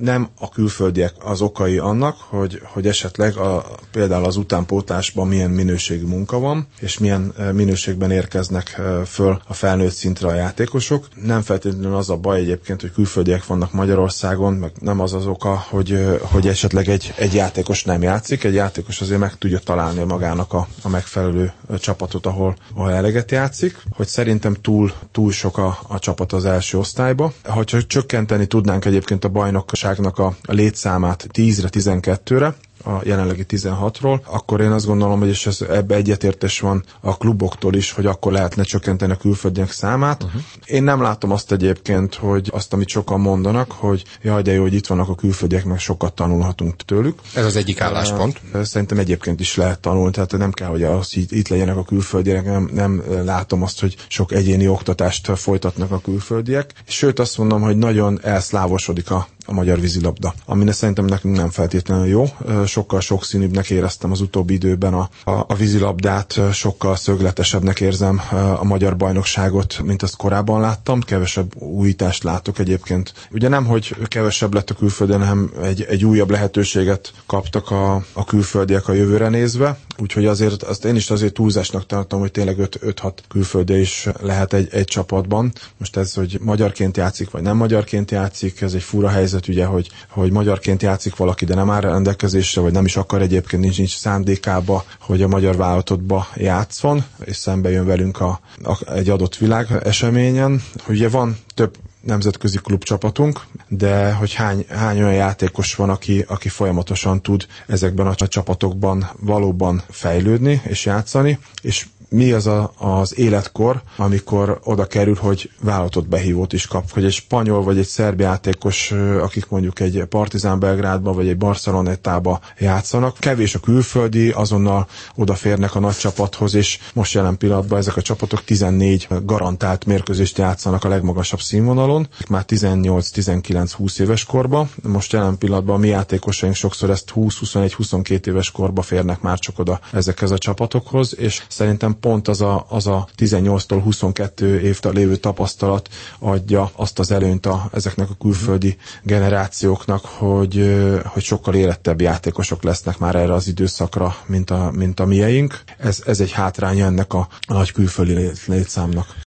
nem a külföldiek az okai annak, hogy esetleg például az utánpótlásban milyen minőségű munka van, és milyen minőségben érkeznek föl a felnőtt szintre a játékosok. Nem feltétlenül az a baj egyébként, hogy külföldiek vannak Magyarországon, meg nem az az oka, hogy esetleg egy játékos nem játszik. Egy játékos azért meg tudja találni magának a megfelelő csapatot, ahol eleget játszik, hogy szerintem túl sok a csapat az első osztályba. Ha csökkenteni tudnánk egyébként a bajnokságnak a létszámát 10-re, 12-re, a jelenlegi 16-ról, akkor én azt gondolom, hogy és ebbe egyetértés van a kluboktól is, hogy akkor lehetne csökkenteni a külföldiek számát. Én nem látom azt egyébként, hogy azt, amit sokan mondanak, hogy jaj, de jó, hogy itt vannak a külföldiek, meg sokat tanulhatunk tőlük. Ez az egyik álláspont. Szerintem egyébként is lehet tanulni, tehát nem kell, hogy itt legyenek a külföldiek, nem látom azt, hogy sok egyéni oktatást folytatnak a külföldiek. Sőt, azt mondom, hogy nagyon elszlávosodik a magyar vízilabda, amire szerintem nekünk nem feltétlenül jó. Sokkal sokszínűbbnek éreztem az utóbbi időben a vízilabdát, sokkal szögletesebbnek érzem a magyar bajnokságot, mint azt korábban láttam. Kevesebb újítást látok egyébként. Ugye nem, hogy kevesebb lett a külföldön, hanem egy újabb lehetőséget kaptak a külföldiek a jövőre nézve. Úgyhogy azért azt én is azért túlzásnak tartom, hogy tényleg 5-6 külföldi is lehet egy csapatban. Most ez, hogy magyarként játszik, vagy nem magyarként játszik, ez egy fura helyzet, ugye, hogy magyarként játszik valaki, de nem áll rendelkezésre, vagy nem is akar egyébként, nincs szándékába, hogy a magyar válogatottba játszon, és szembe jön velünk egy adott világ eseményen. Ugye van több nemzetközi klubcsapatunk, de hogy hány olyan játékos van, aki folyamatosan tud ezekben a csapatokban valóban fejlődni és játszani, és mi az az életkor, amikor oda kerül, hogy válogatott behívót is kap, hogy egy spanyol vagy egy szerb játékos, akik mondjuk egy Partizán Belgrádba vagy egy Barcelonettába játszanak. Kevés a külföldi, azonnal odaférnek a nagy csapathoz, és most jelen pillanatban ezek a csapatok 14 garantált mérkőzést játszanak a legmagasabb színvonalon, már 18-19-20 éves korba. Most jelen pillanatban a mi játékosaink sokszor ezt 20-21-22 éves korba férnek már csak oda ezekhez a csapatokhoz, és szerintem pont az a 18-tól 22 évtől lévő tapasztalat adja azt az előnyt ezeknek a külföldi generációknak, hogy sokkal érettebb játékosok lesznek már erre az időszakra, mint a mieink. Ez egy hátránya ennek a nagy külföldi létszámnak.